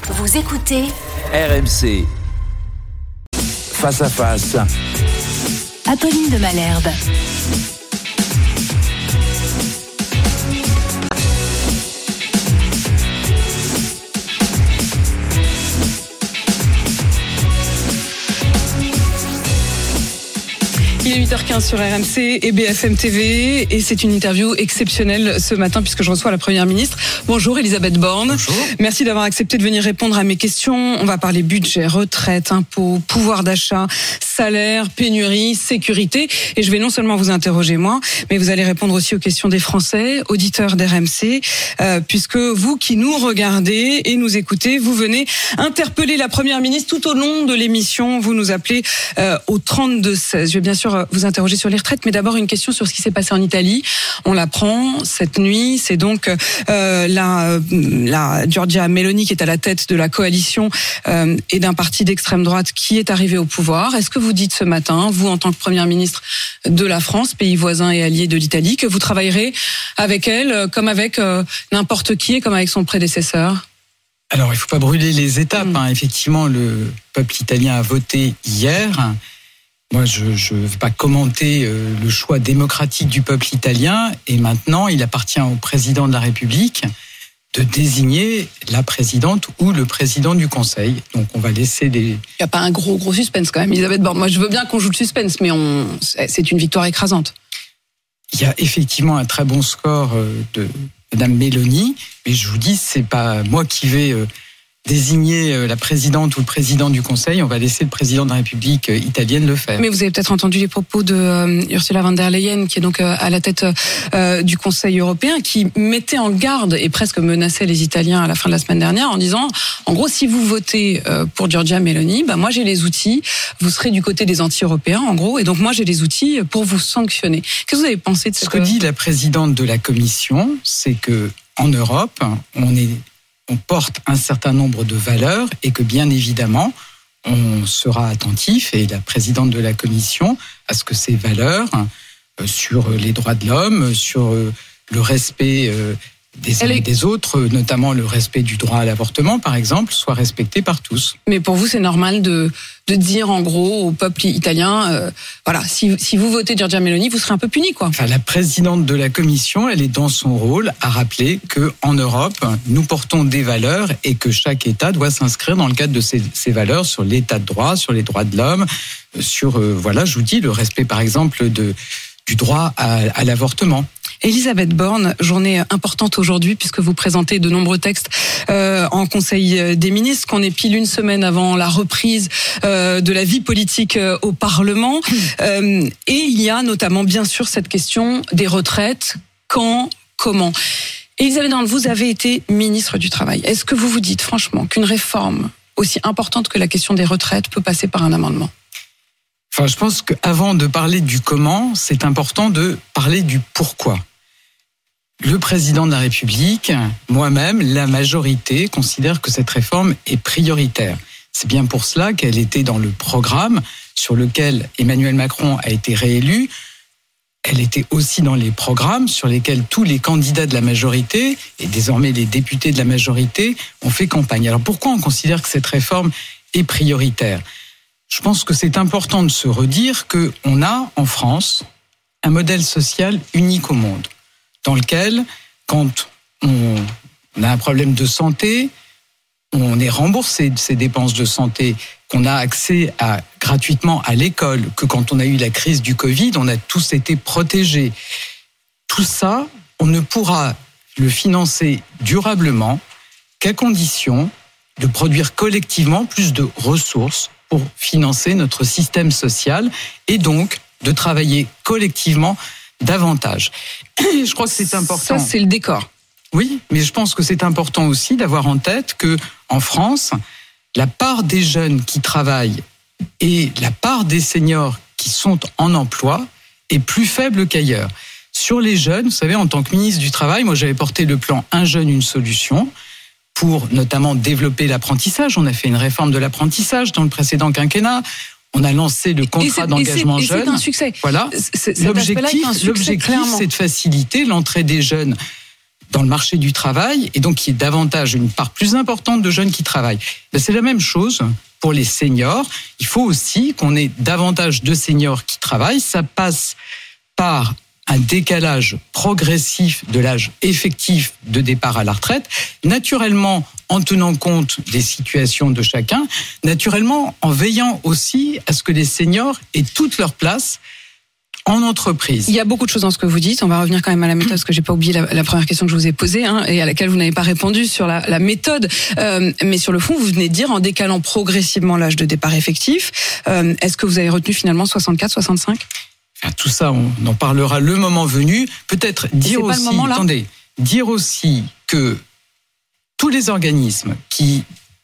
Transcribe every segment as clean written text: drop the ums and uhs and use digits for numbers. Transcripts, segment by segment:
Vous écoutez RMC. Face à face. Apolline de Malherbe. Il est 8h15 sur RMC et BFM TV et c'est une interview exceptionnelle ce matin puisque je reçois la Première ministre. Bonjour Elisabeth Borne. Bonjour. Merci d'avoir accepté de venir répondre à mes questions. On va parler budget, retraite, impôts, pouvoir d'achat, salaire, pénurie, sécurité. Et je vais non seulement vous interroger moi, mais vous allez répondre aussi aux questions des Français, auditeurs d'RMC, puisque vous qui nous regardez et nous écoutez, vous venez interpeller la Première ministre tout au long de l'émission. Vous nous appelez au 32-16. Je vais bien sûr vous interroger sur les retraites, mais d'abord une question sur ce qui s'est passé en Italie. On l'apprend cette nuit, c'est donc la Giorgia Meloni qui est à la tête de la coalition et d'un parti d'extrême droite qui est arrivé au pouvoir. Est-ce que vous dites ce matin, vous en tant que Première ministre de la France, pays voisin et allié de l'Italie, que vous travaillerez avec elle comme avec n'importe qui et comme avec son prédécesseur ? Alors, il ne faut pas brûler les étapes. Effectivement, le peuple italien a voté hier. Moi, je ne vais pas commenter le choix démocratique du peuple italien. Et maintenant, il appartient au président de la République de désigner la présidente ou le président du Conseil. Donc, on va laisser les... Il n'y a pas un gros suspense quand même, Elisabeth Borne. Moi, je veux bien qu'on joue le suspense, mais c'est une victoire écrasante. Il y a effectivement un très bon score de Madame Meloni. Mais je vous dis, c'est pas moi qui vais... désigner la présidente ou le président du Conseil, on va laisser le président de la République italienne le faire. Mais vous avez peut-être entendu les propos de Ursula von der Leyen, qui est donc à la tête du Conseil européen, qui mettait en garde et presque menaçait les Italiens à la fin de la semaine dernière en disant, en gros, si vous votez pour Giorgia Meloni, moi j'ai les outils, vous serez du côté des anti-européens, en gros, et donc moi j'ai les outils pour vous sanctionner. Qu'est-ce que vous avez pensé de ce que dit la présidente de la Commission, c'est que en Europe, on porte un certain nombre de valeurs et que bien évidemment, on sera attentif, et la présidente de la Commission, à ce que ces valeurs sur les droits de l'homme, sur le respect des uns et des autres, notamment le respect du droit à l'avortement, par exemple, soient respectées par tous. Mais pour vous, c'est normal de dire en gros au peuple italien, voilà, si vous votez Giorgia Meloni, vous serez un peu puni, quoi. Enfin, la présidente de la Commission, elle est dans son rôle à rappeler qu'en Europe, nous portons des valeurs et que chaque État doit s'inscrire dans le cadre de ces valeurs sur l'état de droit, sur les droits de l'homme, sur, je vous dis, le respect, par exemple, du droit à l'avortement. Elisabeth Borne, journée importante aujourd'hui puisque vous présentez de nombreux textes en Conseil des ministres, qu'on est pile une semaine avant la reprise de la vie politique au Parlement. Et il y a notamment bien sûr cette question des retraites. Quand, comment ? Elisabeth Borne, vous avez été ministre du Travail. Est-ce que vous vous dites franchement qu'une réforme aussi importante que la question des retraites peut passer par un amendement ? Enfin, je pense qu'avant de parler du comment, c'est important de parler du pourquoi. Le président de la République, moi-même, la majorité, considère que cette réforme est prioritaire. C'est bien pour cela qu'elle était dans le programme sur lequel Emmanuel Macron a été réélu. Elle était aussi dans les programmes sur lesquels tous les candidats de la majorité, et désormais les députés de la majorité, ont fait campagne. Alors pourquoi on considère que cette réforme est prioritaire ? Je pense que c'est important de se redire qu'on a en France un modèle social unique au monde, dans lequel, quand on a un problème de santé, on est remboursé de ses dépenses de santé, qu'on a accès gratuitement à l'école, que quand on a eu la crise du Covid, on a tous été protégés. Tout ça, on ne pourra le financer durablement qu'à condition de produire collectivement plus de ressources pour financer notre système social et donc de travailler collectivement davantage. Je crois que c'est important. Ça, c'est le décor. Oui, mais je pense que c'est important aussi d'avoir en tête que en France, la part des jeunes qui travaillent et la part des seniors qui sont en emploi est plus faible qu'ailleurs. Sur les jeunes, vous savez, en tant que ministre du Travail, moi j'avais porté le plan Un jeune, une solution pour notamment développer l'apprentissage. On a fait une réforme de l'apprentissage dans le précédent quinquennat. On a lancé le contrat d'engagement jeune. C'est un succès. Voilà. L'objectif, c'est de faciliter l'entrée des jeunes dans le marché du travail et donc qu'il y ait davantage, une part plus importante de jeunes qui travaillent. C'est la même chose pour les seniors. Il faut aussi qu'on ait davantage de seniors qui travaillent. Ça passe par un décalage progressif de l'âge effectif de départ à la retraite, naturellement en tenant compte des situations de chacun, naturellement en veillant aussi à ce que les seniors aient toute leur place en entreprise. Il y a beaucoup de choses dans ce que vous dites. On va revenir quand même à la méthode, parce que j'ai pas oublié la première question que je vous ai posée, et à laquelle vous n'avez pas répondu sur la méthode. Mais sur le fond, vous venez de dire, en décalant progressivement l'âge de départ effectif, est-ce que vous avez retenu finalement 64, 65 ? Enfin, tout ça, on en parlera le moment venu. Peut-être dire aussi, dire aussi que tous les organismes qui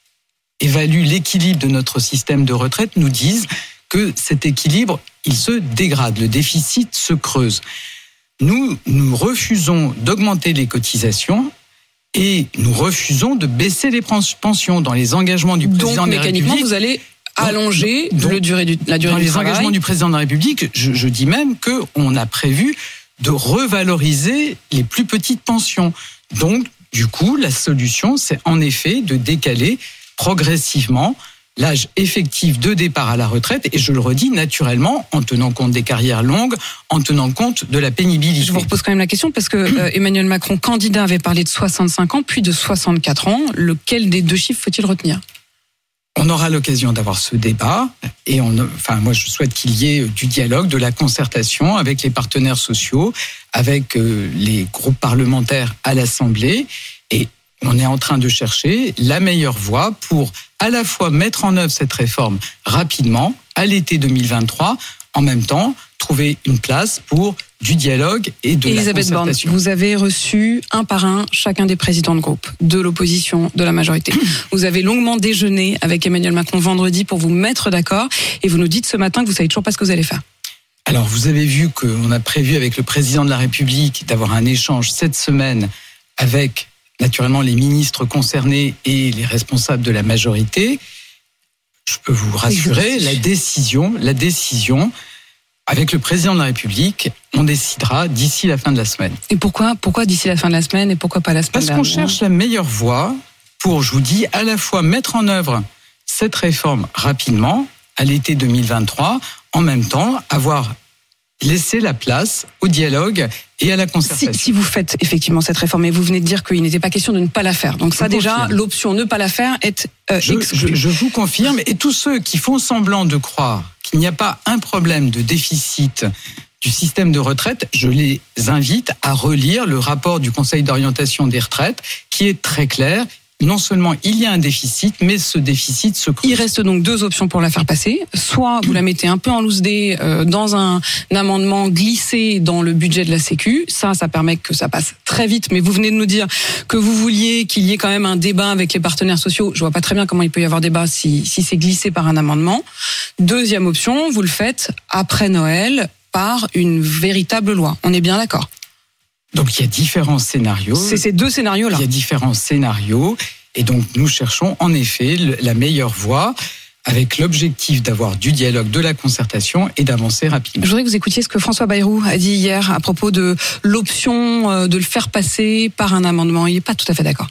évaluent l'équilibre de notre système de retraite nous disent que cet équilibre, il se dégrade, le déficit se creuse. Nous refusons d'augmenter les cotisations et nous refusons de baisser les pensions dans les engagements du président de la République. Donc, mécaniquement, vous allez allonger la durée du travail. Dans les engagements du président de la République, je dis même qu'on a prévu de revaloriser les plus petites pensions. Donc, du coup, la solution, c'est en effet de décaler progressivement l'âge effectif de départ à la retraite, et je le redis, naturellement, en tenant compte des carrières longues, en tenant compte de la pénibilité. Je vous repose quand même la question, parce que Emmanuel Macron, candidat, avait parlé de 65 ans, puis de 64 ans. Lequel des deux chiffres faut-il retenir ? On aura l'occasion d'avoir ce débat, et moi je souhaite qu'il y ait du dialogue, de la concertation avec les partenaires sociaux, avec les groupes parlementaires à l'Assemblée, et on est en train de chercher la meilleure voie pour à la fois mettre en œuvre cette réforme rapidement, à l'été 2023, en même temps trouver une place pour du dialogue et de la concertation. Elisabeth Borne, vous avez reçu un par un chacun des présidents de groupe, de l'opposition, de la majorité. Vous avez longuement déjeuné avec Emmanuel Macron vendredi pour vous mettre d'accord, et vous nous dites ce matin que vous savez toujours pas ce que vous allez faire. Alors, vous avez vu qu'on a prévu avec le président de la République d'avoir un échange cette semaine avec naturellement les ministres concernés et les responsables de la majorité. Je peux vous rassurer, la décision, avec le président de la République, on décidera d'ici la fin de la semaine. Et pourquoi d'ici la fin de la semaine et pourquoi pas la semaine dernière ? Parce qu'on cherche la meilleure voie pour, je vous dis, à la fois mettre en œuvre cette réforme rapidement, à l'été 2023, en même temps avoir laissé la place au dialogue et à la concertation. Si vous faites effectivement cette réforme, et vous venez de dire qu'il n'était pas question de ne pas la faire, donc ça déjà, l'option ne pas la faire est exclue. Je vous confirme, et tous ceux qui font semblant de croire qu'il n'y a pas un problème de déficit du système de retraite, je les invite à relire le rapport du Conseil d'orientation des retraites, qui est très clair. Non seulement il y a un déficit, mais ce déficit se creuse. Il reste donc deux options pour la faire passer. Soit vous la mettez un peu en loose day dans un amendement glissé dans le budget de la Sécu. Ça permet que ça passe très vite. Mais vous venez de nous dire que vous vouliez qu'il y ait quand même un débat avec les partenaires sociaux. Je vois pas très bien comment il peut y avoir débat si c'est glissé par un amendement. Deuxième option, vous le faites après Noël par une véritable loi. On est bien d'accord ? Donc il y a différents scénarios. C'est ces deux scénarios-là. Il y a différents scénarios, et donc nous cherchons en effet la meilleure voie, avec l'objectif d'avoir du dialogue, de la concertation et d'avancer rapidement. Je voudrais que vous écoutiez ce que François Bayrou a dit hier à propos de l'option de le faire passer par un amendement. Il n'est pas tout à fait d'accord.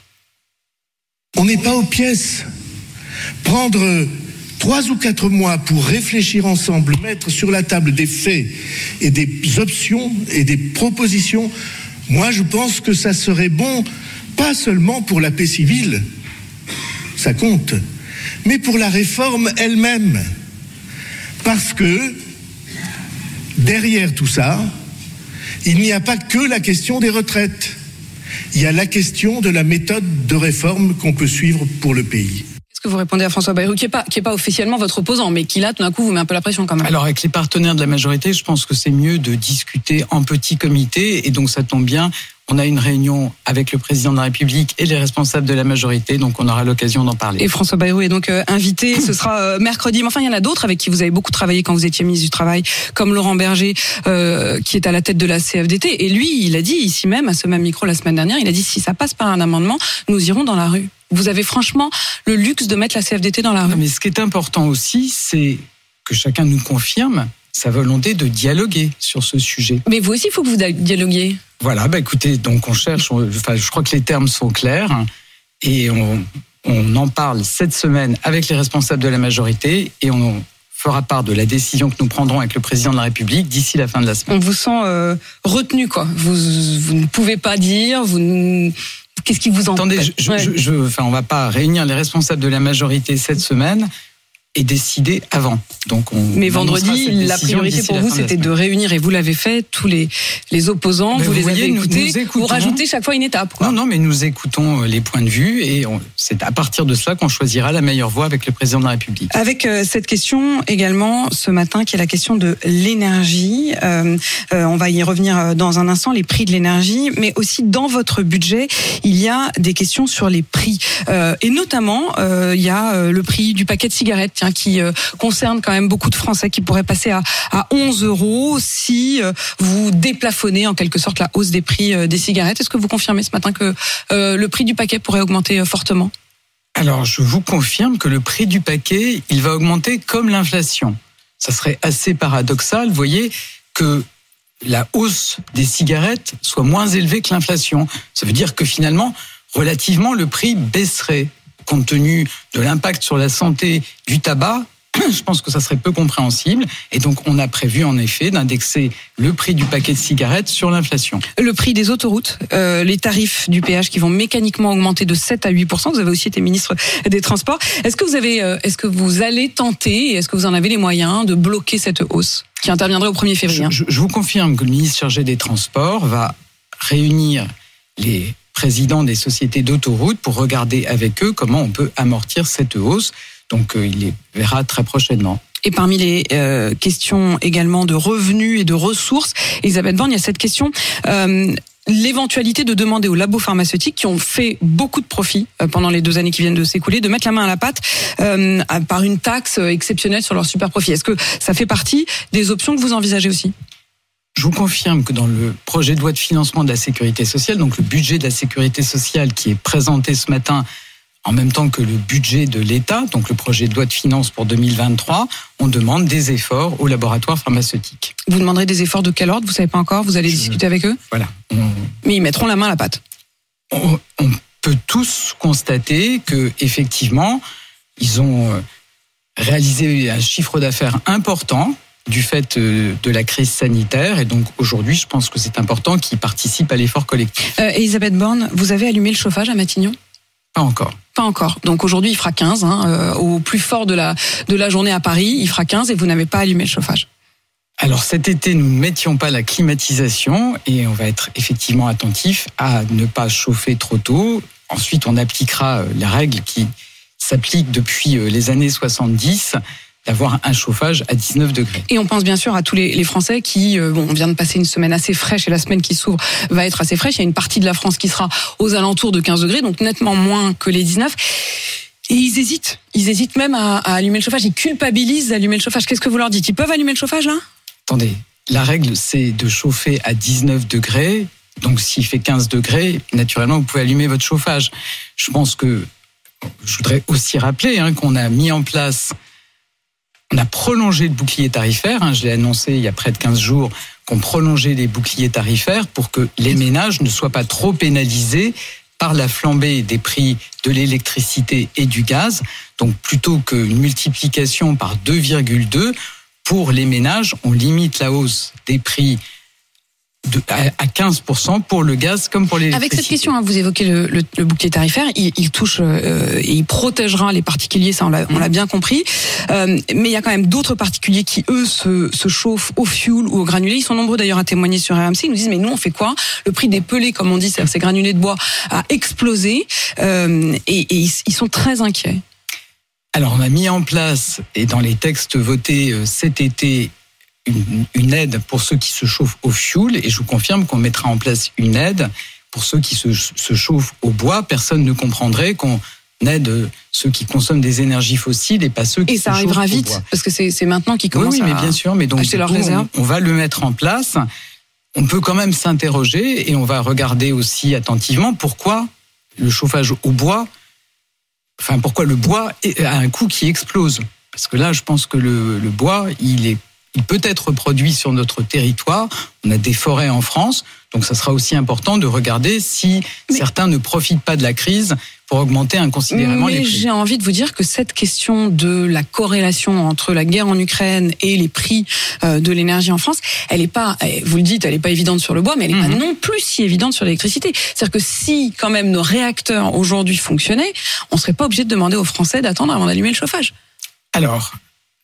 On n'est pas aux pièces. Prendre 3 ou 4 mois pour réfléchir ensemble, mettre sur la table des faits et des options et des propositions, moi je pense que ça serait bon, pas seulement pour la paix civile, ça compte, mais pour la réforme elle-même. Parce que derrière tout ça, il n'y a pas que la question des retraites. Il y a la question de la méthode de réforme qu'on peut suivre pour le pays. Qu'est-ce que vous répondez à François Bayrou, qui est pas officiellement votre opposant, mais qui là, tout d'un coup, vous met un peu la pression quand même? Alors, avec les partenaires de la majorité, je pense que c'est mieux de discuter en petit comité, et donc ça tombe bien. On a une réunion avec le président de la République et les responsables de la majorité, donc on aura l'occasion d'en parler. Et François Bayrou est donc invité, ce sera mercredi. Mais enfin, il y en a d'autres avec qui vous avez beaucoup travaillé quand vous étiez ministre du Travail, comme Laurent Berger, qui est à la tête de la CFDT. Et lui, il a dit ici même, à ce même micro la semaine dernière, il a dit si ça passe par un amendement, nous irons dans la rue. Vous avez franchement le luxe de mettre la CFDT dans la rue. Mais ce qui est important aussi, c'est que chacun nous confirme sa volonté de dialoguer sur ce sujet. Mais vous aussi, il faut que vous dialoguiez. Voilà, écoutez, donc on cherche, je crois que les termes sont clairs et on en parle cette semaine avec les responsables de la majorité et on fera part de la décision que nous prendrons avec le président de la République d'ici la fin de la semaine. On vous sent retenu, quoi. Vous ne pouvez pas dire, qu'est-ce qui vous empêche? Attendez, on va pas réunir les responsables de la majorité cette semaine et décider avant. Donc mais vendredi, la priorité pour vous, c'était de réunir, et vous l'avez fait, tous les opposants, vous les avez écoutés, vous rajoutez chaque fois une étape, quoi. Non, mais nous écoutons les points de vue et c'est à partir de cela qu'on choisira la meilleure voie avec le président de la République. Avec cette question également ce matin, qui est la question de l'énergie. On va y revenir dans un instant, les prix de l'énergie, mais aussi dans votre budget, il y a des questions sur les prix. Et notamment, il y a le prix du paquet de cigarettes, qui concerne quand même beaucoup de Français, qui pourrait passer à 11 € si vous déplafonnez en quelque sorte la hausse des prix des cigarettes. Est-ce que vous confirmez ce matin que le prix du paquet pourrait augmenter fortement? Alors, je vous confirme que le prix du paquet, il va augmenter comme l'inflation. Ça serait assez paradoxal, vous voyez, que la hausse des cigarettes soit moins élevée que l'inflation. Ça veut dire que finalement, relativement, le prix baisserait. Compte tenu de l'impact sur la santé du tabac, je pense que ça serait peu compréhensible. Et donc, on a prévu en effet d'indexer le prix du paquet de cigarettes sur l'inflation. Le prix des autoroutes, les tarifs du péage qui vont mécaniquement augmenter de 7 à 8%. Vous avez aussi été ministre des Transports. Est-ce que vous allez tenter, et est-ce que vous en avez les moyens de bloquer cette hausse qui interviendrait au 1er février? Je vous confirme que le ministre chargé des Transports va réunir les présidents des sociétés d'autoroutes pour regarder avec eux comment on peut amortir cette hausse. Donc il les verra très prochainement. Et parmi les questions également de revenus et de ressources, Elisabeth Borne, il y a cette question, l'éventualité de demander aux labos pharmaceutiques qui ont fait beaucoup de profits pendant les 2 années qui viennent de s'écouler, de mettre la main à la pâte par une taxe exceptionnelle sur leurs super profits. Est-ce que ça fait partie des options que vous envisagez aussi ? Je vous confirme que dans le projet de loi de financement de la sécurité sociale, donc le budget de la sécurité sociale qui est présenté ce matin en même temps que le budget de l'État, donc le projet de loi de finances pour 2023, on demande des efforts aux laboratoires pharmaceutiques. Vous demanderez des efforts de quel ordre? Vous savez pas encore? Vous allez discuter avec eux? Voilà. Mais ils mettront la main à la pâte. On peut tous constater que effectivement, ils ont réalisé un chiffre d'affaires important du fait de la crise sanitaire. Et donc aujourd'hui, je pense que c'est important qu'ils participent à l'effort collectif. Elisabeth Borne, vous avez allumé le chauffage à Matignon ? Pas encore. Pas encore. Donc aujourd'hui, il fera 15. Au plus fort de la journée à Paris, il fera 15 et vous n'avez pas allumé le chauffage. Alors cet été, nous ne mettions pas la climatisation et on va être effectivement attentif à ne pas chauffer trop tôt. Ensuite, on appliquera la règle qui s'applique depuis les années 70, d'avoir un chauffage à 19 degrés. Et on pense bien sûr à tous les Français qui, on vient de passer une semaine assez fraîche et la semaine qui s'ouvre va être assez fraîche. Il y a une partie de la France qui sera aux alentours de 15 degrés, donc nettement moins que les 19. Et ils hésitent même à allumer le chauffage. Ils culpabilisent d'allumer le chauffage. Qu'est-ce que vous leur dites? Ils peuvent allumer le chauffage là? Attendez, la règle c'est de chauffer à 19 degrés. Donc s'il fait 15 degrés, naturellement vous pouvez allumer votre chauffage. Je pense que, je voudrais aussi rappeler qu'on a mis en place, on a prolongé le bouclier tarifaire, je l'ai annoncé il y a près de 15 jours, qu'on prolongeait les boucliers tarifaires pour que les ménages ne soient pas trop pénalisés par la flambée des prix de l'électricité et du gaz. Donc plutôt qu'une multiplication par 2,2, pour les ménages, on limite la hausse des prix à 15% pour le gaz comme pour l'électricité. Avec cette question, vous évoquez le bouclier tarifaire, il touche et il protégera les particuliers, ça on l'a bien compris. Mais il y a quand même d'autres particuliers qui, eux, se chauffent au fioul ou au granulé. Ils sont nombreux d'ailleurs à témoigner sur RMC. Ils nous disent, mais nous on fait quoi? Le prix des pellets, comme on dit, c'est-à-dire ces granulés de bois, a explosé et ils sont très inquiets. Alors on a mis en place, et dans les textes votés cet été, une aide pour ceux qui se chauffent au fioul, et je vous confirme qu'on mettra en place une aide pour ceux qui se chauffent au bois. Personne ne comprendrait qu'on aide ceux qui consomment des énergies fossiles et pas ceux qui se chauffent au bois. Et ça arrivera vite, parce que c'est maintenant qu'ils commencent mais bien sûr, mais donc acheter leurs réserves. On va le mettre en place. On peut quand même s'interroger et on va regarder aussi attentivement pourquoi le chauffage au bois, pourquoi le bois a un coût qui explose. Parce que là, je pense que le bois, il est il peut être produit sur notre territoire. On a des forêts en France, donc ça sera aussi important de regarder si certains ne profitent pas de la crise pour augmenter inconsidérément les prix. Mais j'ai envie de vous dire que cette question de la corrélation entre la guerre en Ukraine et les prix de l'énergie en France, elle est pas, vous le dites, elle est pas évidente sur le bois, mais elle est pas non plus si évidente sur l'électricité. C'est-à-dire que si quand même nos réacteurs aujourd'hui fonctionnaient, on serait pas obligé de demander aux Français d'attendre avant d'allumer le chauffage. Alors,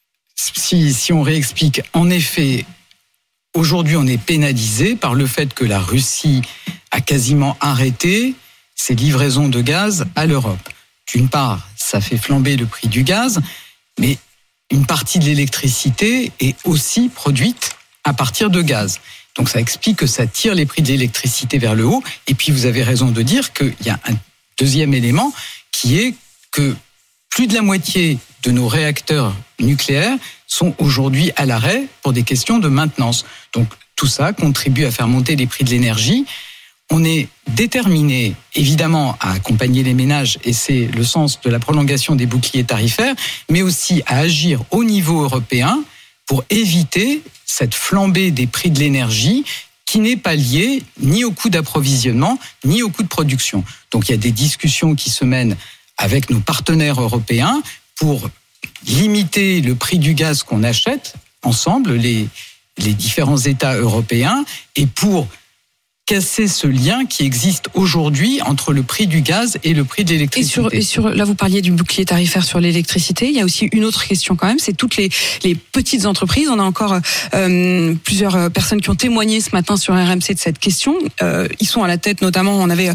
si on réexplique, en effet, aujourd'hui on est pénalisé par le fait que la Russie a quasiment arrêté ses livraisons de gaz à l'Europe. D'une part, ça fait flamber le prix du gaz, mais une partie de l'électricité est aussi produite à partir de gaz. Donc ça explique que ça tire les prix de l'électricité vers le haut. Et puis vous avez raison de dire qu'il y a un deuxième élément qui est que plus de la moitié de nos réacteurs nucléaires sont aujourd'hui à l'arrêt pour des questions de maintenance. Donc tout ça contribue à faire monter les prix de l'énergie. On est déterminé, évidemment, à accompagner les ménages, et c'est le sens de la prolongation des boucliers tarifaires, mais aussi à agir au niveau européen pour éviter cette flambée des prix de l'énergie qui n'est pas liée ni au coût d'approvisionnement, ni au coût de production. Donc il y a des discussions qui se mènent avec nos partenaires européens pour limiter le prix du gaz qu'on achète ensemble, les différents États européens, et pour casser ce lien qui existe aujourd'hui entre le prix du gaz et le prix de l'électricité. Et là, vous parliez du bouclier tarifaire sur l'électricité. Il y a aussi une autre question quand même, c'est toutes les petites entreprises. On a encore plusieurs personnes qui ont témoigné ce matin sur RMC de cette question. Ils sont à la tête, notamment, on avait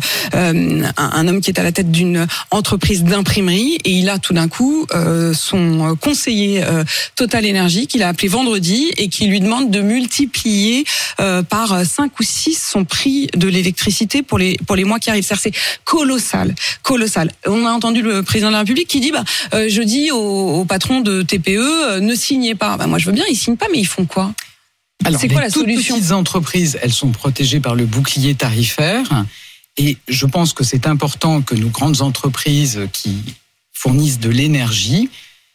un homme qui est à la tête d'une entreprise d'imprimerie, et il a tout d'un coup son conseiller Total Energy qu'il a appelé vendredi et qui lui demande de multiplier par 5 ou 6 son prix de l'électricité pour les mois qui arrivent. C'est colossal. On a entendu le président de la République qui dit je dis au patron de TPE ne signez pas. Moi je veux bien, ils signent pas, mais ils font quoi? Alors, c'est quoi la solution? Les toutes petites entreprises, elles sont protégées par le bouclier tarifaire, et je pense que c'est important que nos grandes entreprises qui fournissent de l'énergie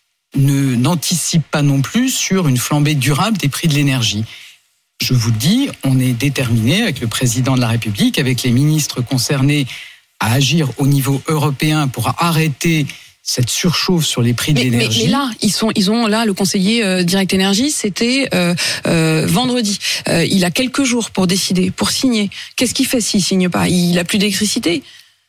n'anticipent pas non plus sur une flambée durable des prix de l'énergie. Je vous le dis, on est déterminé avec le président de la République, avec les ministres concernés, à agir au niveau européen pour arrêter cette surchauffe sur les prix de l'énergie. Mais là, ils ont là le conseiller Direct Énergie, c'était vendredi. Il a quelques jours pour décider, pour signer. Qu'est-ce qu'il fait s'il signe pas? Il a plus d'électricité.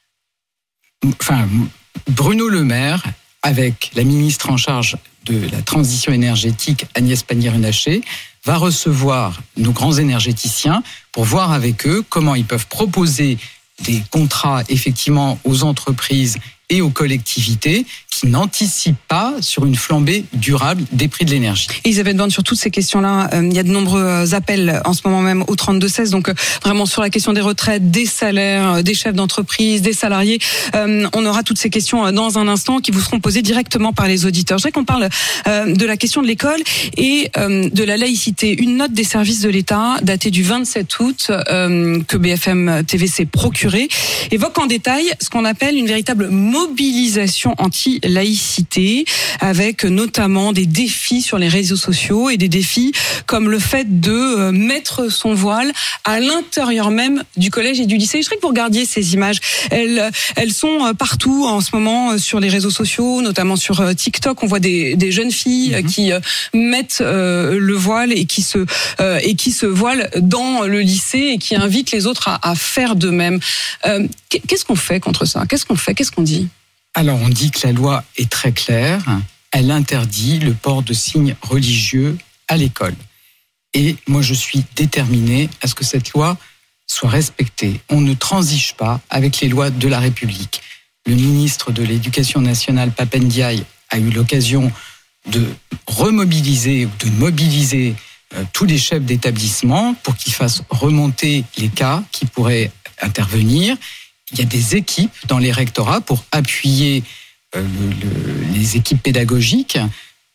Enfin, Bruno Le Maire, avec la ministre en charge de la transition énergétique, Agnès Pannier-Runacher, va recevoir nos grands énergéticiens pour voir avec eux comment ils peuvent proposer des contrats effectivement aux entreprises et aux collectivités qui n'anticipent pas sur une flambée durable des prix de l'énergie. Elisabeth Borne, sur toutes ces questions-là, il y a de nombreux appels en ce moment même au 32-16, donc vraiment sur la question des retraites, des salaires, des chefs d'entreprise, des salariés. On aura toutes ces questions dans un instant qui vous seront posées directement par les auditeurs. Je voudrais qu'on parle de la question de l'école et de la laïcité. Une note des services de l'État datée du 27 août que BFM TV s'est procurée évoque en détail ce qu'on appelle une véritable mobilisation anti-laïcité, avec notamment des défis sur les réseaux sociaux et des défis comme le fait de mettre son voile à l'intérieur même du collège et du lycée. Je voudrais que vous regardiez ces images. Elles sont partout en ce moment sur les réseaux sociaux, notamment sur TikTok. On voit des jeunes filles qui mettent le voile et qui se voilent dans le lycée et qui invitent les autres à faire de même. Qu'est-ce qu'on fait contre ça? Qu'est-ce qu'on fait? Qu'est-ce qu'on dit? Alors, on dit que la loi est très claire. Elle interdit le port de signes religieux à l'école. Et moi, je suis déterminé à ce que cette loi soit respectée. On ne transige pas avec les lois de la République. Le ministre de l'Éducation nationale, Pap Ndiaye, a eu l'occasion de remobiliser ou de mobiliser tous les chefs d'établissement pour qu'ils fassent remonter les cas qui pourraient intervenir. Il y a des équipes dans les rectorats pour appuyer les équipes pédagogiques.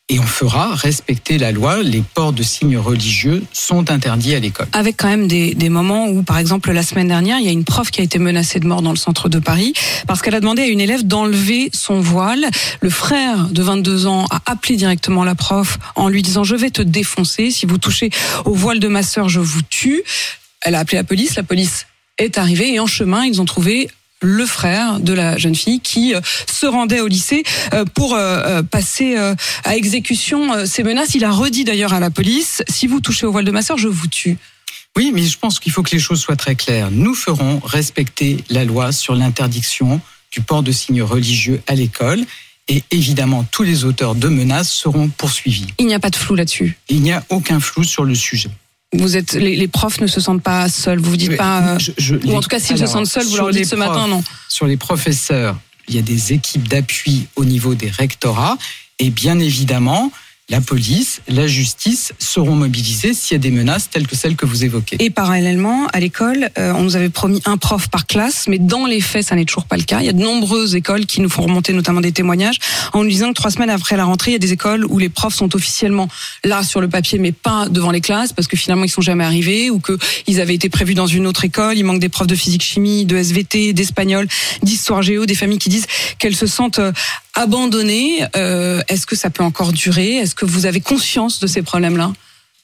Et on fera respecter la loi. Les ports de signes religieux sont interdits à l'école. Avec quand même des moments où, par exemple, la semaine dernière, il y a une prof qui a été menacée de mort dans le centre de Paris parce qu'elle a demandé à une élève d'enlever son voile. Le frère de 22 ans a appelé directement la prof en lui disant « Je vais te défoncer. Si vous touchez au voile de ma sœur, je vous tue ». Elle a appelé la police est arrivée et en chemin, ils ont trouvé le frère de la jeune fille qui se rendait au lycée pour passer à exécution ces menaces. Il a redit d'ailleurs à la police, si vous touchez au voile de ma sœur, je vous tue. Oui, mais je pense qu'il faut que les choses soient très claires. Nous ferons respecter la loi sur l'interdiction du port de signes religieux à l'école. Et évidemment, tous les auteurs de menaces seront poursuivis. Il n'y a pas de flou là-dessus. Il n'y a aucun flou sur le sujet. Les profs ne se sentent pas seuls, vous dites pas... ou en tout cas, s'ils se sentent seuls, vous leur dites ce matin, non. Sur les professeurs, il y a des équipes d'appui au niveau des rectorats, et bien évidemment, la police, la justice seront mobilisés s'il y a des menaces telles que celles que vous évoquez. Et parallèlement, à l'école, on nous avait promis un prof par classe, mais dans les faits, ça n'est toujours pas le cas. Il y a de nombreuses écoles qui nous font remonter notamment des témoignages en nous disant que 3 semaines après la rentrée, il y a des écoles où les profs sont officiellement là sur le papier, mais pas devant les classes, parce que finalement, ils sont jamais arrivés, ou qu'ils avaient été prévus dans une autre école. Il manque des profs de physique-chimie, de SVT, d'espagnol, d'histoire-géo, des familles qui disent qu'elles se sentent abandonnées. Est-ce que ça peut encore durer ? Est-ce que vous avez conscience de ces problèmes-là ?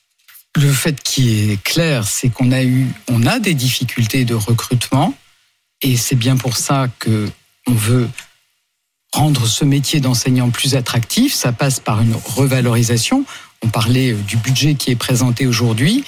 Le fait qui est clair, c'est qu'on a des difficultés de recrutement, et c'est bien pour ça que on veut rendre ce métier d'enseignant plus attractif. Ça passe par une revalorisation. On parlait du budget qui est présenté aujourd'hui.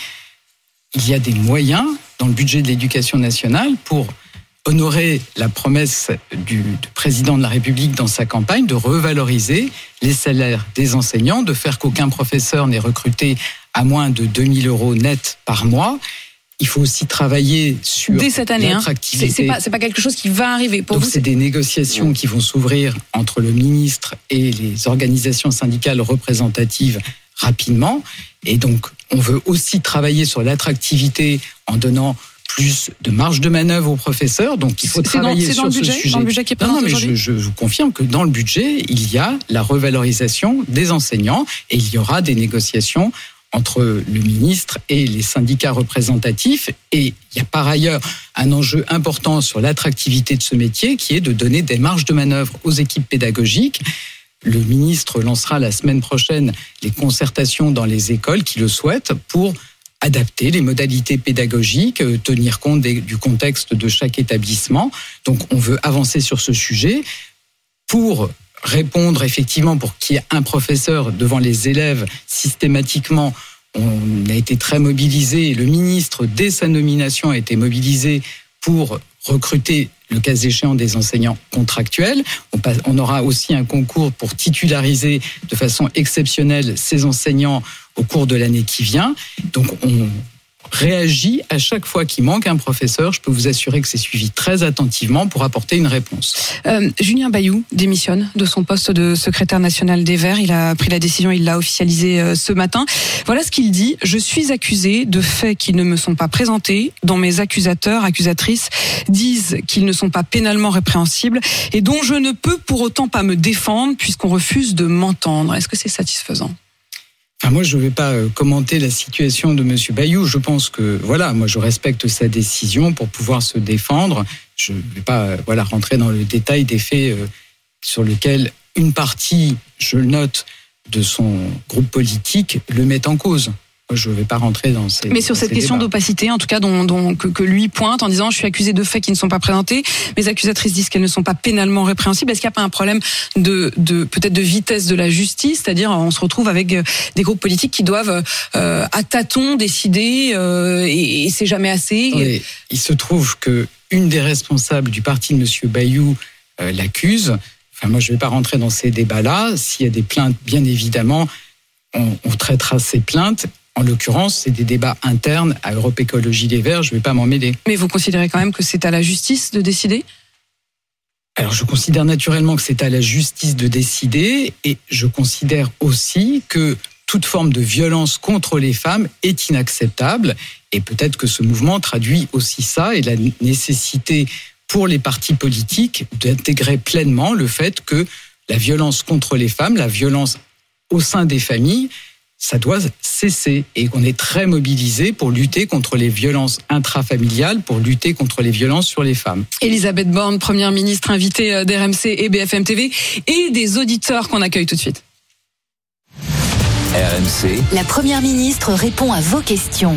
Il y a des moyens dans le budget de l'Éducation nationale pour honorer la promesse du président de la République dans sa campagne de revaloriser les salaires des enseignants, de faire qu'aucun professeur n'est recruté à moins de 2 000 € net par mois. Il faut aussi travailler sur dès cette année, l'attractivité. C'est pas quelque chose qui va arriver pour Donc vous. C'est des négociations qui vont s'ouvrir entre le ministre et les organisations syndicales représentatives rapidement. Et donc, on veut aussi travailler sur l'attractivité en donnant plus de marge de manœuvre aux professeurs. Donc, il faut travailler sur ce sujet. C'est dans le budget qui est présenté aujourd'hui ? Mais je vous confirme que dans le budget, il y a la revalorisation des enseignants et il y aura des négociations entre le ministre et les syndicats représentatifs. Et il y a par ailleurs un enjeu important sur l'attractivité de ce métier qui est de donner des marges de manœuvre aux équipes pédagogiques. Le ministre lancera la semaine prochaine les concertations dans les écoles qui le souhaitent pour adapter les modalités pédagogiques, tenir compte du contexte de chaque établissement. Donc on veut avancer sur ce sujet pour répondre effectivement, pour qu'il y ait un professeur devant les élèves systématiquement. On a été très mobilisé, le ministre dès sa nomination a été mobilisé pour recruter le cas échéant des enseignants contractuels. On aura aussi un concours pour titulariser de façon exceptionnelle ces enseignants au cours de l'année qui vient. Donc on réagit à chaque fois qu'il manque un professeur. Je peux vous assurer que c'est suivi très attentivement pour apporter une réponse. Julien Bayou démissionne de son poste de secrétaire national des Verts. Il a pris la décision, il l'a officialisé ce matin. Voilà ce qu'il dit. Je suis accusé de faits qui ne me sont pas présentés, dont mes accusatrices disent qu'ils ne sont pas pénalement répréhensibles et dont je ne peux pour autant pas me défendre puisqu'on refuse de m'entendre. Est-ce que c'est satisfaisant ? Moi, je ne vais pas commenter la situation de M. Bayou. Je pense que, moi, je respecte sa décision pour pouvoir se défendre. Je ne vais pas, rentrer dans le détail des faits sur lesquels une partie, je le note, de son groupe politique le met en cause. Je ne vais pas rentrer dans ces. Mais sur cette question d'opacité, en tout cas, que lui pointe en disant je suis accusé de faits qui ne sont pas présentés, mes accusatrices disent qu'elles ne sont pas pénalement répréhensibles. Est-ce qu'il n'y a pas un problème peut-être de vitesse de la justice, c'est-à-dire on se retrouve avec des groupes politiques qui doivent à tâtons décider et c'est jamais assez. Oui, il se trouve que une des responsables du parti de M. Bayou l'accuse. Moi, je ne vais pas rentrer dans ces débats-là. S'il y a des plaintes, bien évidemment, on traitera ces plaintes. En l'occurrence, c'est des débats internes à Europe Écologie Les Verts, je ne vais pas m'en mêler. Mais vous considérez quand même que c'est à la justice de décider ? Alors, je considère naturellement que c'est à la justice de décider et je considère aussi que toute forme de violence contre les femmes est inacceptable et peut-être que ce mouvement traduit aussi ça et la nécessité pour les partis politiques d'intégrer pleinement le fait que la violence contre les femmes, la violence au sein des familles, ça doit cesser. Et on est très mobilisés pour lutter contre les violences intrafamiliales, pour lutter contre les violences sur les femmes. Elisabeth Borne, première ministre invitée d'RMC et BFM TV, et des auditeurs qu'on accueille tout de suite. RMC. La première ministre répond à vos questions.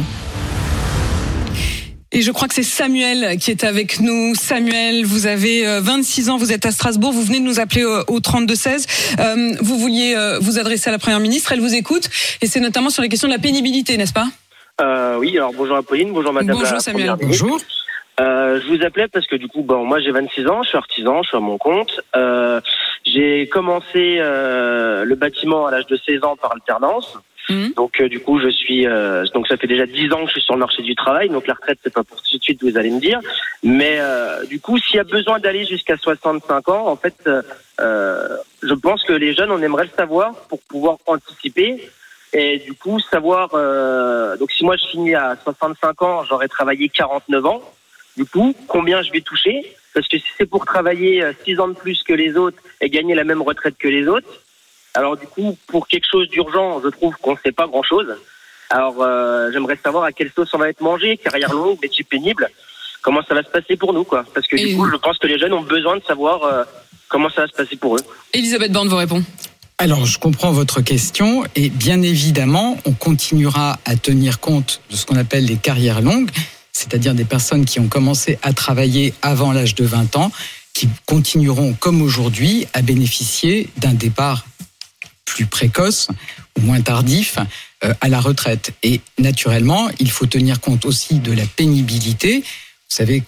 Et je crois que c'est Samuel qui est avec nous. Samuel, vous avez 26 ans, vous êtes à Strasbourg, vous venez de nous appeler au 32-16. Vous vouliez vous adresser à la Première ministre, elle vous écoute, et c'est notamment sur les questions de la pénibilité, n'est-ce pas ? Oui, alors bonjour Apolline, bonjour Madame bonjour la Samuel. Première ministre. Bonjour. Je vous appelais parce que du coup, moi j'ai 26 ans, je suis artisan, je suis à mon compte. J'ai commencé le bâtiment à l'âge de 16 ans par alternance. Donc du coup je suis donc ça fait déjà 10 ans que je suis sur le marché du travail, donc la retraite c'est pas pour tout de suite, vous allez me dire, mais du coup s'il y a besoin d'aller jusqu'à 65 ans, en fait je pense que les jeunes on aimerait le savoir pour pouvoir anticiper et du coup savoir donc si moi je finis à 65 ans, j'aurais travaillé 49 ans, du coup combien je vais toucher, parce que si c'est pour travailler 6 ans de plus que les autres et gagner la même retraite que les autres, alors du coup, pour quelque chose d'urgent, je trouve qu'on ne sait pas grand-chose. Alors j'aimerais savoir à quelle sauce on va être mangé, carrière longue, métier pénible, comment ça va se passer pour nous, quoi. Parce que du coup, je pense que les jeunes ont besoin de savoir comment ça va se passer pour eux. Elisabeth Borne vous répond. Alors, je comprends votre question et bien évidemment, on continuera à tenir compte de ce qu'on appelle les carrières longues, c'est-à-dire des personnes qui ont commencé à travailler avant l'âge de 20 ans, qui continueront, comme aujourd'hui, à bénéficier d'un départ plus précoce ou moins tardif à la retraite. Et naturellement, il faut tenir compte aussi de la pénibilité. Vous savez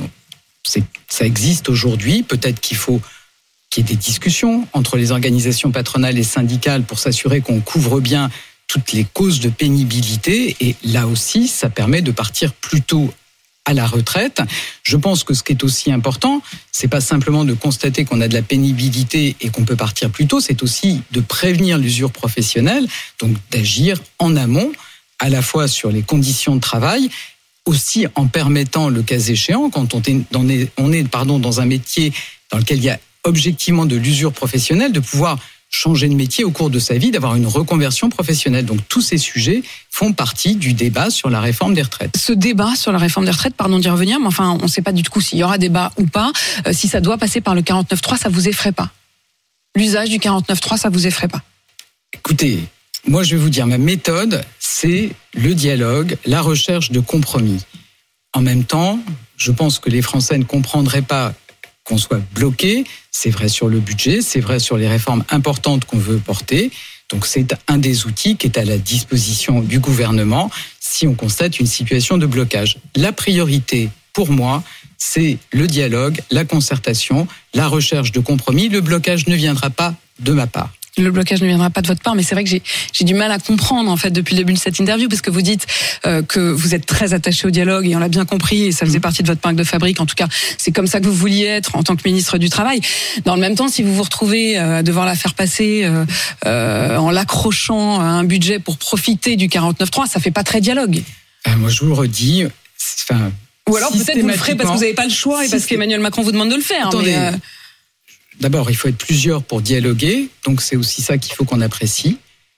ça existe aujourd'hui. Peut-être qu'il faut qu'il y ait des discussions entre les organisations patronales et syndicales pour s'assurer qu'on couvre bien toutes les causes de pénibilité. Et là aussi, ça permet de partir plus tôt à la retraite. Je pense que ce qui est aussi important, c'est pas simplement de constater qu'on a de la pénibilité et qu'on peut partir plus tôt, c'est aussi de prévenir l'usure professionnelle, donc d'agir en amont, à la fois sur les conditions de travail, aussi en permettant, le cas échéant, quand on est dans un métier dans lequel il y a objectivement de l'usure professionnelle, de pouvoir changer de métier au cours de sa vie, d'avoir une reconversion professionnelle. Donc tous ces sujets font partie du débat sur la réforme des retraites. Ce débat sur la réforme des retraites, pardon d'y revenir, mais enfin on ne sait pas du tout s'il y aura débat ou pas. Si ça doit passer par le 49.3, ça vous effraie pas ? L'usage du 49.3, ça vous effraie pas ? Écoutez, moi je vais vous dire, ma méthode, c'est le dialogue, la recherche de compromis. En même temps, je pense que les Français ne comprendraient pas qu'on soit bloqué. C'est vrai sur le budget, c'est vrai sur les réformes importantes qu'on veut porter. Donc c'est un des outils qui est à la disposition du gouvernement si on constate une situation de blocage. La priorité, pour moi, c'est le dialogue, la concertation, la recherche de compromis. Le blocage ne viendra pas de ma part. Le blocage ne viendra pas de votre part, mais c'est vrai que j'ai du mal à comprendre en fait depuis le début de cette interview, parce que vous dites que vous êtes très attaché au dialogue, et on l'a bien compris, et ça faisait partie de votre marque de fabrique. En tout cas, c'est comme ça que vous vouliez être en tant que ministre du Travail. Dans le même temps, si vous vous retrouvez à devoir la faire passer en l'accrochant à un budget pour profiter du 49.3, ça fait pas très dialogue. Moi, je vous le redis. Ou alors peut-être vous le ferez parce que vous n'avez pas le choix et parce qu'Emmanuel Macron vous demande de le faire. Attendez. D'abord, il faut être plusieurs pour dialoguer, donc c'est aussi ça qu'il faut qu'on apprécie.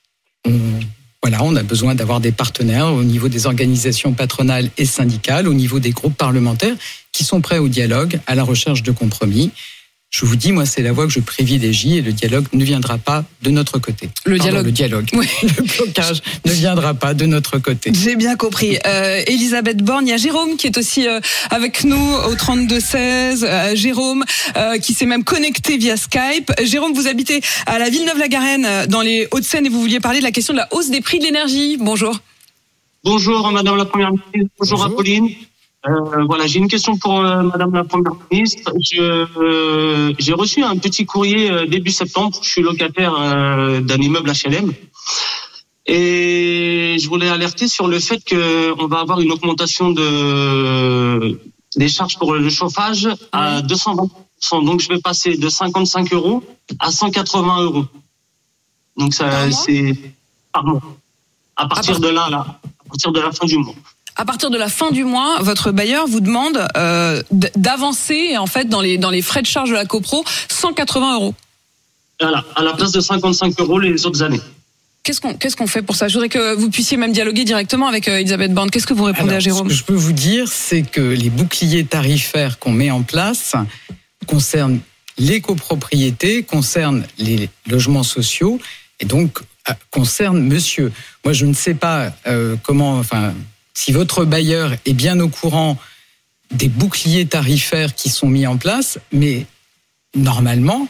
On a besoin d'avoir des partenaires au niveau des organisations patronales et syndicales, au niveau des groupes parlementaires qui sont prêts au dialogue, à la recherche de compromis. Je vous dis, moi, c'est la voie que je privilégie et le dialogue ne viendra pas de notre côté. Le dialogue. Oui. Le blocage ne viendra pas de notre côté. J'ai bien compris. Elisabeth Borne, il y a Jérôme qui est aussi avec nous au 32-16. Jérôme qui s'est même connecté via Skype. Jérôme, vous habitez à la Villeneuve-la-Garenne dans les Hauts-de-Seine et vous vouliez parler de la question de la hausse des prix de l'énergie. Bonjour. Bonjour Madame la Première ministre. Bonjour. Apolline. J'ai une question pour Madame la Première ministre. J'ai reçu un petit courrier début septembre. Je suis locataire d'un immeuble HLM et je voulais alerter sur le fait qu'on va avoir une augmentation des charges pour le chauffage à 220%. Donc je vais passer de 55 € à 180 €. Donc ça, c'est par mois. À partir de la fin du mois. À partir de la fin du mois, votre bailleur vous demande d'avancer en fait dans les frais de charge de la copro 180 €. Voilà, à la place de 55 € les autres années. Qu'est-ce qu'on fait pour ça? Je voudrais que vous puissiez même dialoguer directement avec Elisabeth Borne. Qu'est-ce que vous répondez à Jérôme? Ce que je peux vous dire, c'est que les boucliers tarifaires qu'on met en place concernent les copropriétés, concernent les logements sociaux et donc concernent monsieur. Moi, je ne sais pas si votre bailleur est bien au courant des boucliers tarifaires qui sont mis en place, mais normalement,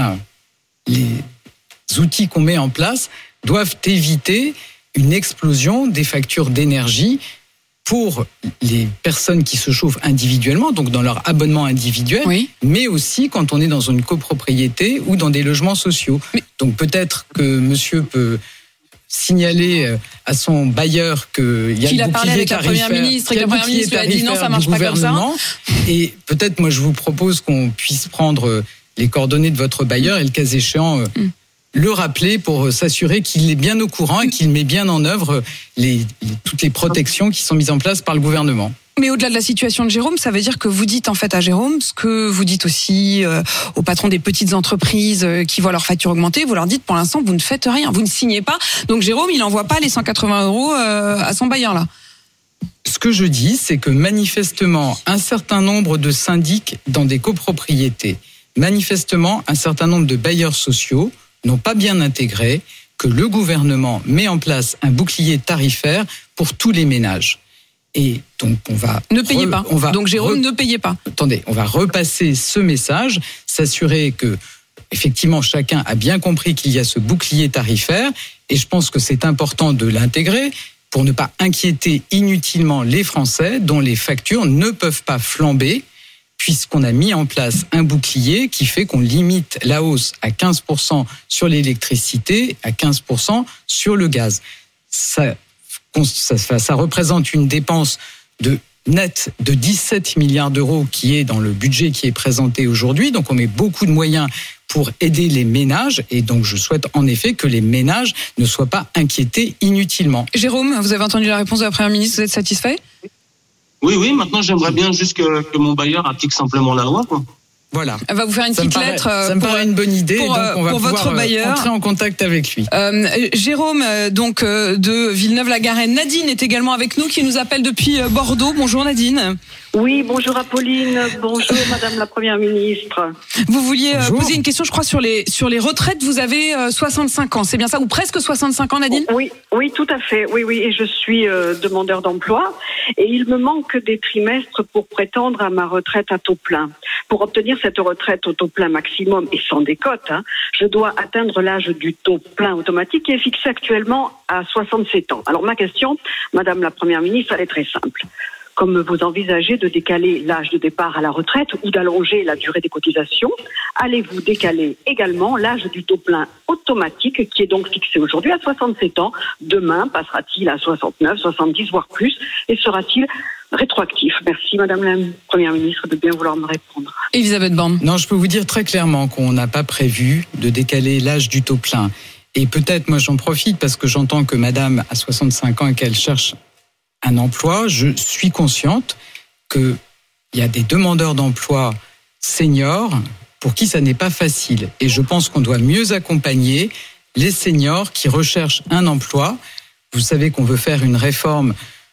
les outils qu'on met en place doivent éviter une explosion des factures d'énergie pour les personnes qui se chauffent individuellement, donc dans leur abonnement individuel, oui, mais aussi quand on est dans une copropriété ou dans des logements sociaux. Donc peut-être que monsieur peut signaler à son bailleur qu'il y a le bouclier tarifaire, Première ministre, et que la Première ministre lui a dit non, ça marche pas comme ça. Et peut-être, moi, je vous propose qu'on puisse prendre les coordonnées de votre bailleur et le cas échéant, le rappeler pour s'assurer qu'il est bien au courant et qu'il met bien en œuvre toutes les protections qui sont mises en place par le gouvernement. Mais au-delà de la situation de Jérôme, ça veut dire que vous dites en fait à Jérôme ce que vous dites aussi aux patrons des petites entreprises qui voient leurs factures augmenter. Vous leur dites pour l'instant vous ne faites rien, vous ne signez pas. Donc Jérôme, il n'envoie pas les 180 € à son bailleur là. Ce que je dis, c'est que manifestement un certain nombre de syndics dans des copropriétés, manifestement un certain nombre de bailleurs sociaux n'ont pas bien intégré que le gouvernement met en place un bouclier tarifaire pour tous les ménages. Et donc on va ne payez pas. Donc Jérôme, ne payez pas. Attendez, on va repasser ce message, s'assurer que effectivement chacun a bien compris qu'il y a ce bouclier tarifaire. Et je pense que c'est important de l'intégrer pour ne pas inquiéter inutilement les Français dont les factures ne peuvent pas flamber, puisqu'on a mis en place un bouclier qui fait qu'on limite la hausse à 15% sur l'électricité, à 15% sur le gaz. Ça représente une dépense nette de 17 milliards d'euros qui est dans le budget qui est présenté aujourd'hui. Donc on met beaucoup de moyens pour aider les ménages et donc je souhaite en effet que les ménages ne soient pas inquiétés inutilement. Jérôme, vous avez entendu la réponse de la Première ministre, vous êtes satisfait ? Oui, maintenant j'aimerais bien juste que mon bailleur applique simplement la loi, quoi. Voilà. Elle va vous faire une petite lettre. Ça me paraît une bonne idée. Pour, donc on va pour votre bailleur. Entrer en contact avec lui. Jérôme, de Villeneuve-la-Garenne. Nadine est également avec nous, qui nous appelle depuis Bordeaux. Bonjour Nadine. Oui, bonjour Apolline. Bonjour Madame la Première ministre. Vous vouliez poser une question, je crois, sur les retraites. Vous avez 65 ans, c'est bien ça, ou presque 65 ans, Nadine ? Oui, tout à fait. Oui, et je suis demandeur d'emploi. Et il me manque des trimestres pour prétendre à ma retraite à taux plein. Pour obtenir cette retraite au taux plein maximum et sans décote, je dois atteindre l'âge du taux plein automatique qui est fixé actuellement à 67 ans. Alors ma question, Madame la Première ministre, elle est très simple. Comme vous envisagez de décaler l'âge de départ à la retraite ou d'allonger la durée des cotisations, allez-vous décaler également l'âge du taux plein automatique qui est donc fixé aujourd'hui à 67 ans? Demain, passera-t-il à 69, 70, voire plus, et sera-t-il rétroactif? Merci Madame la Première ministre de bien vouloir me répondre. Elisabeth Borne. Non, je peux vous dire très clairement qu'on n'a pas prévu de décaler l'âge du taux plein. Et peut-être, moi j'en profite parce que j'entends que Madame a 65 ans et qu'elle cherche un emploi. Je suis consciente qu'il y a des demandeurs d'emploi seniors pour qui ça n'est pas facile. Et je pense qu'on doit mieux accompagner les seniors qui recherchent un emploi. Vous savez qu'on veut faire une réforme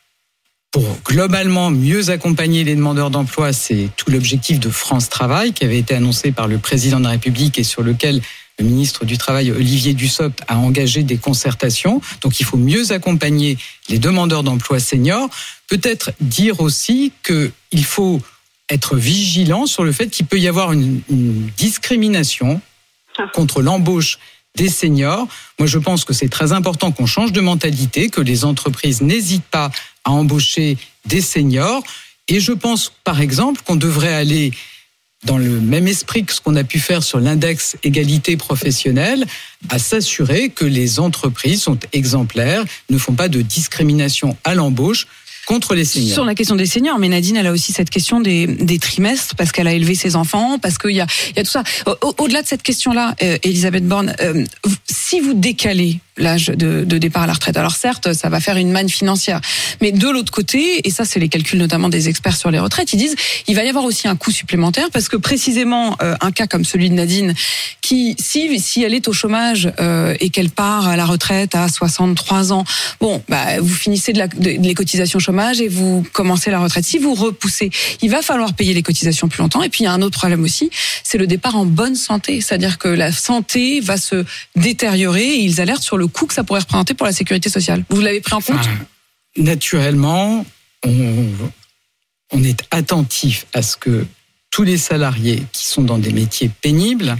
pour globalement mieux accompagner les demandeurs d'emploi. C'est tout l'objectif de France Travail qui avait été annoncé par le président de la République et sur lequel le ministre du Travail, Olivier Dussopt, a engagé des concertations. Donc il faut mieux accompagner les demandeurs d'emploi seniors. Peut-être dire aussi qu'il faut être vigilant sur le fait qu'il peut y avoir une discrimination contre l'embauche des seniors. Moi, je pense que c'est très important qu'on change de mentalité, que les entreprises n'hésitent pas à embaucher des seniors. Et je pense, par exemple, qu'on devrait aller dans le même esprit que ce qu'on a pu faire sur l'index égalité professionnelle, à s'assurer que les entreprises sont exemplaires, ne font pas de discrimination à l'embauche contre les seniors. Sur la question des seniors, mais Nadine, elle a aussi cette question des trimestres, parce qu'elle a élevé ses enfants, parce qu'il y a tout ça. Au-delà de cette question-là, Elisabeth Borne, si vous décalez l'âge de départ à la retraite. Alors certes, ça va faire une manne financière, mais de l'autre côté, et ça c'est les calculs notamment des experts sur les retraites, ils disent il va y avoir aussi un coût supplémentaire parce que précisément un cas comme celui de Nadine, qui si elle est au chômage et qu'elle part à la retraite à 63 ans, vous finissez les cotisations chômage et vous commencez la retraite. Si vous repoussez, il va falloir payer les cotisations plus longtemps. Et puis il y a un autre problème aussi, c'est le départ en bonne santé, c'est-à-dire que la santé va se détériorer et ils alertent sur le coût que ça pourrait représenter pour la sécurité sociale. Vous l'avez pris en compte ? Naturellement, on est attentif à ce que tous les salariés qui sont dans des métiers pénibles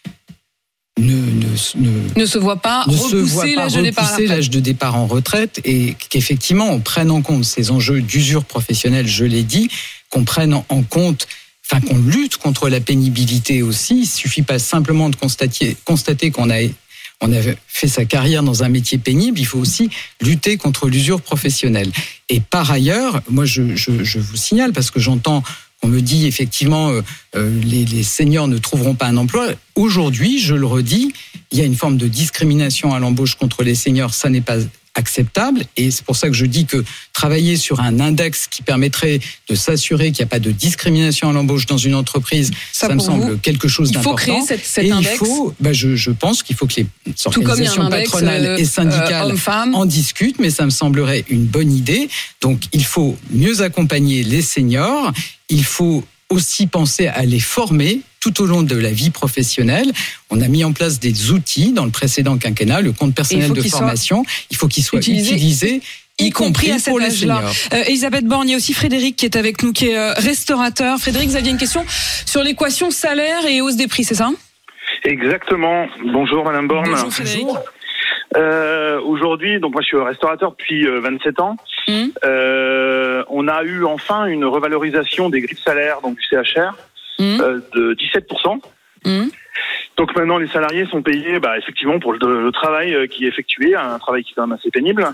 ne se voient pas repousser l'âge de départ en retraite et qu'effectivement on prenne en compte ces enjeux d'usure professionnelle, je l'ai dit, qu'on prenne en compte, qu'on lutte contre la pénibilité aussi. Il suffit pas simplement de constater qu'on a fait sa carrière dans un métier pénible, il faut aussi lutter contre l'usure professionnelle. Et par ailleurs, moi je vous signale, parce que j'entends on me dit effectivement les seniors ne trouveront pas un emploi. Aujourd'hui, je le redis, il y a une forme de discrimination à l'embauche contre les seniors, ça n'est pas acceptable. Et c'est pour ça que je dis que travailler sur un index qui permettrait de s'assurer qu'il n'y a pas de discrimination à l'embauche dans une entreprise, ça me semble quelque chose d'important. Il faut créer cet index. Je pense qu'il faut que les organisations patronales et syndicales en discutent, mais ça me semblerait une bonne idée. Donc il faut mieux accompagner les seniors. Il faut aussi penser à les former tout au long de la vie professionnelle. On a mis en place des outils dans le précédent quinquennat, le compte personnel de formation. Il faut qu'il soit utilisé, y compris pour les seniors. Elisabeth Borne, il y a aussi Frédéric qui est avec nous, qui est restaurateur. Frédéric, vous aviez une question sur l'équation salaire et hausse des prix, c'est ça ? Exactement. Bonjour Madame Borne. Bonjour Frédéric. Aujourd'hui, donc moi je suis restaurateur depuis 27 ans. On a eu enfin une revalorisation des grilles de salaire, donc du CHR, de 17%. Donc maintenant les salariés sont payés effectivement pour le travail qui est effectué, un travail qui est quand même assez pénible.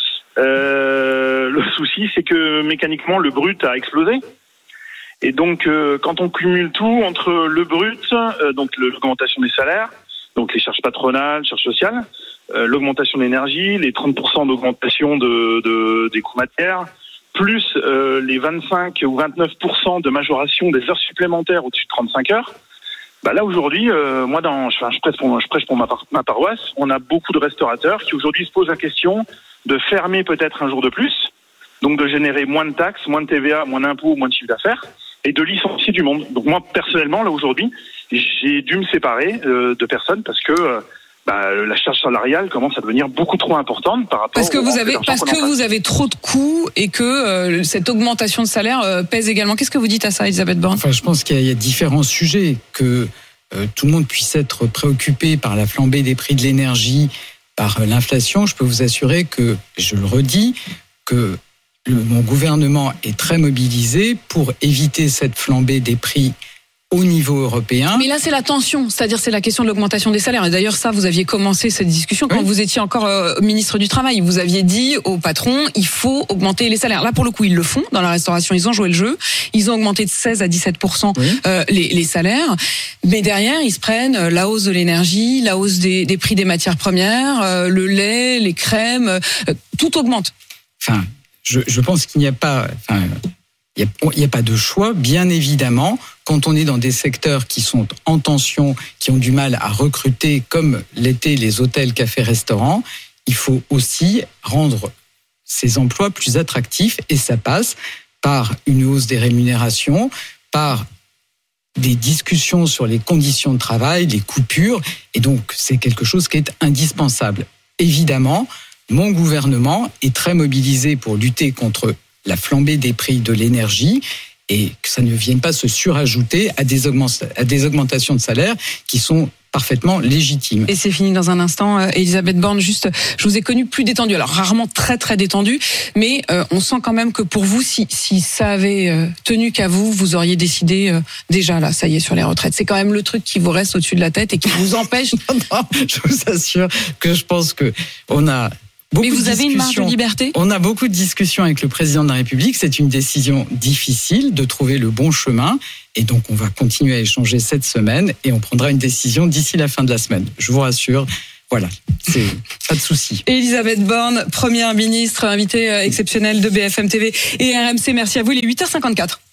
Le souci c'est que mécaniquement le brut a explosé. Et donc quand on cumule tout entre le brut, donc l'augmentation des salaires, donc les charges patronales, charges sociales, l'augmentation de l'énergie, les 30% d'augmentation des coûts matières, plus les 25 ou 29% de majoration des heures supplémentaires au-dessus de 35 heures. Là aujourd'hui, moi je prêche pour ma paroisse, on a beaucoup de restaurateurs qui aujourd'hui se posent la question de fermer peut-être un jour de plus, donc de générer moins de taxes, moins de TVA, moins d'impôts, moins de chiffre d'affaires, et de licencier du monde. Donc moi personnellement, là aujourd'hui, j'ai dû me séparer de personnes parce que la charge salariale commence à devenir beaucoup trop importante par rapport parce que vous avez trop de coûts et que cette augmentation de salaire pèse également. Qu'est-ce que vous dites à ça, Elisabeth Borne ? Je pense qu'il y a différents sujets, que tout le monde puisse être préoccupé par la flambée des prix de l'énergie, par l'inflation. Je peux vous assurer que, je le redis, que mon gouvernement est très mobilisé pour éviter cette flambée des prix au niveau européen. Mais là, c'est la tension, c'est-à-dire c'est la question de l'augmentation des salaires. Et d'ailleurs, ça, vous aviez commencé cette discussion quand vous étiez encore ministre du Travail. Vous aviez dit au patron, il faut augmenter les salaires. Là, pour le coup, ils le font dans la restauration. Ils ont joué le jeu. Ils ont augmenté de 16 à 17% les salaires. Mais derrière, ils se prennent la hausse de l'énergie, la hausse des prix des matières premières, le lait, les crèmes, tout augmente. Je pense qu'il n'y a pas... Il n'y a pas de choix, bien évidemment, quand on est dans des secteurs qui sont en tension, qui ont du mal à recruter, comme l'étaient les hôtels, cafés, restaurants, il faut aussi rendre ces emplois plus attractifs, et ça passe par une hausse des rémunérations, par des discussions sur les conditions de travail, les coupures, et donc c'est quelque chose qui est indispensable. Évidemment, mon gouvernement est très mobilisé pour lutter contre la flambée des prix de l'énergie et que ça ne vienne pas se surajouter à des augmentations de salaire qui sont parfaitement légitimes. Et c'est fini dans un instant. Elisabeth Borne, juste, je vous ai connue plus détendue, alors rarement très très détendue, mais on sent quand même que pour vous, si ça avait tenu qu'à vous, vous auriez décidé déjà là, ça y est, sur les retraites. C'est quand même le truc qui vous reste au-dessus de la tête et qui vous empêche. Non, je vous assure que je pense que on a... Mais vous avez une marge de liberté ? On a beaucoup de discussions avec le président de la République. C'est une décision difficile de trouver le bon chemin. Et donc, on va continuer à échanger cette semaine et on prendra une décision d'ici la fin de la semaine. Je vous rassure. Voilà, c'est pas de souci. Elisabeth Borne, première ministre, invitée exceptionnelle de BFM TV et RMC. Merci à vous. Il est 8h54.